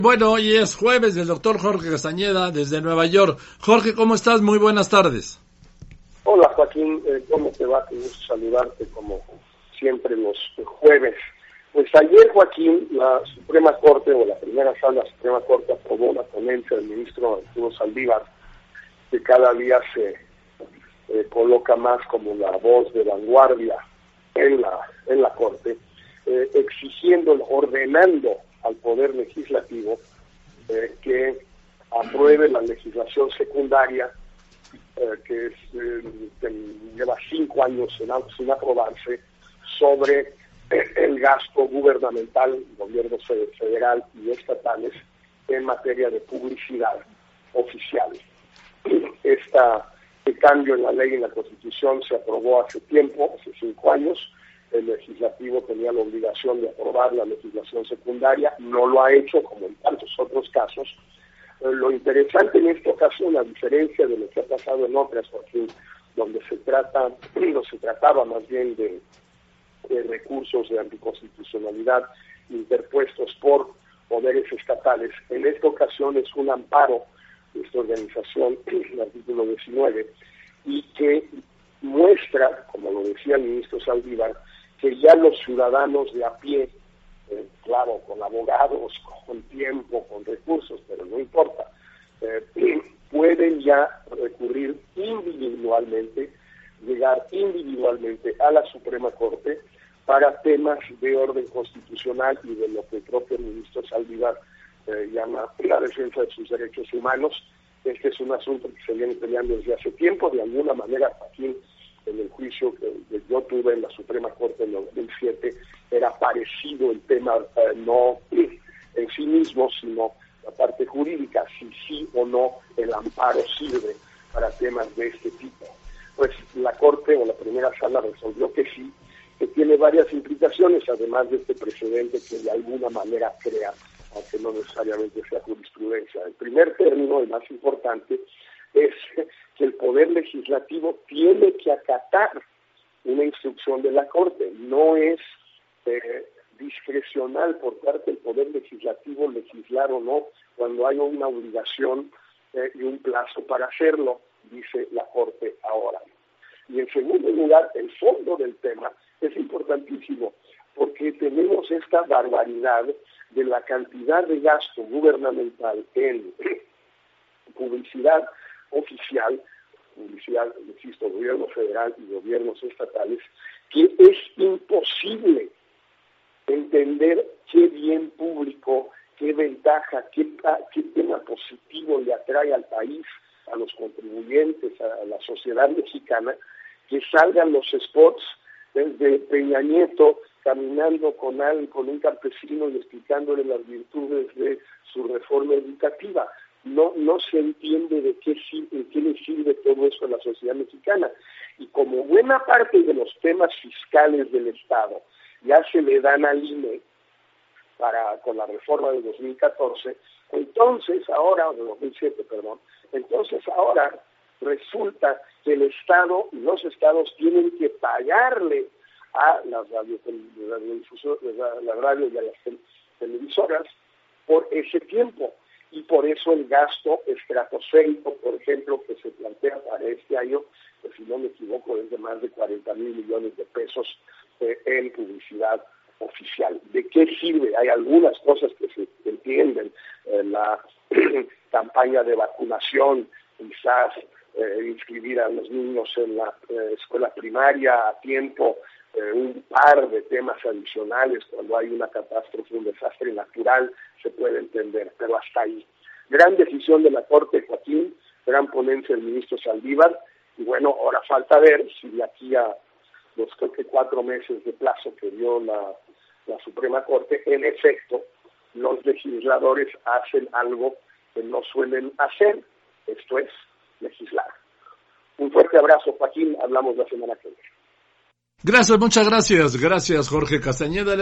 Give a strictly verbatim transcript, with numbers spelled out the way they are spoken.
Bueno, hoy es jueves del doctor Jorge Castañeda desde Nueva York. Jorge, ¿cómo estás? Muy buenas tardes. Hola Joaquín, eh, ¿cómo te va? Qué gusto saludarte como siempre los jueves. Pues ayer, Joaquín, la Suprema Corte, o la primera sala de la Suprema Corte, aprobó una ponencia del ministro Arturo Saldívar, que cada día se eh, coloca más como la voz de vanguardia en la, en la Corte, eh, exigiendo, ordenando al Poder Legislativo eh, que apruebe la legislación secundaria eh, que, es, eh, que lleva cinco años sin, sin aprobarse sobre eh, el gasto gubernamental, gobiernos federal y estatales, en materia de publicidad oficial. Esta, este cambio en la ley y en la Constitución se aprobó hace tiempo, hace cinco años. El legislativo tenía la obligación de aprobar la legislación secundaria, no lo ha hecho como en tantos otros casos. Eh, lo interesante en esta ocasión, a diferencia de lo que ha pasado en otras, Joaquín, donde se trata, no se trataba más bien de, de recursos de anticonstitucionalidad interpuestos por poderes estatales, en esta ocasión es un amparo de esta organización, el artículo diecinueve, y que muestra, como lo decía el ministro Saldívar, que ya los ciudadanos de a pie, eh, claro, con abogados, con tiempo, con recursos, pero no importa, eh, pueden ya recurrir individualmente, llegar individualmente a la Suprema Corte para temas de orden constitucional y de lo que el propio ministro Saldívar eh, llama la defensa de sus derechos humanos. Este es un asunto que se viene peleando desde hace tiempo, de alguna manera, Joaquín, en el juicio que, que yo tuve en la Suprema Corte en el dos mil siete, era parecido el tema, eh, no en sí mismo, sino la parte jurídica, si sí o no el amparo sirve para temas de este tipo. Pues la Corte, o la primera sala, resolvió que sí, que tiene varias implicaciones, además de este precedente que de alguna manera crea, aunque no necesariamente sea jurisprudencia. El primer término, el más importante, es que el Poder Legislativo tiene que acatar una instrucción de la Corte. No es eh, discrecional por parte del Poder Legislativo legislar o no cuando hay una obligación eh, y un plazo para hacerlo, dice la Corte ahora. Y en segundo lugar, el fondo del tema es importantísimo porque tenemos esta barbaridad de la cantidad de gasto gubernamental en publicidad oficial, publicidad, insisto, gobierno federal y gobiernos estatales, que es imposible entender qué bien público, qué ventaja, qué, qué tema positivo le atrae al país, a los contribuyentes, a la sociedad mexicana, que salgan los spots desde Peña Nieto caminando con, al, con un campesino y explicándole las virtudes de su reforma educativa. No, no se entiende de qué, de qué le sirve todo eso a la sociedad mexicana. Y como buena parte de los temas fiscales del Estado ya se le dan al I N E para, con la reforma de dos mil catorce, entonces ahora, o de dos mil siete, perdón, entonces ahora resulta que el Estado y los Estados tienen que pagarle a las radio, la, la radio y a las televisoras por ese tiempo. Y por eso el gasto estratosférico, por ejemplo, que se plantea para este año, pues si no me equivoco, es de más de cuarenta mil millones de pesos eh, en publicidad oficial. ¿De qué sirve? Hay algunas cosas que se entienden, eh, la campaña de vacunación, quizás eh, inscribir a los niños en la eh, escuela primaria a tiempo, eh, un par de temas adicionales cuando hay una catástrofe, un desastre natural, se puede entender, pero hasta ahí. Gran decisión de la Corte, Joaquín, gran ponencia del ministro Saldívar, y bueno, ahora falta ver si de aquí a los creo que cuatro meses de plazo que dio la, la Suprema Corte, en efecto, los legisladores hacen algo que no suelen hacer, esto es, legislar. Un fuerte abrazo, Joaquín, hablamos la semana que viene. Gracias, muchas gracias. Gracias, Jorge Castañeda.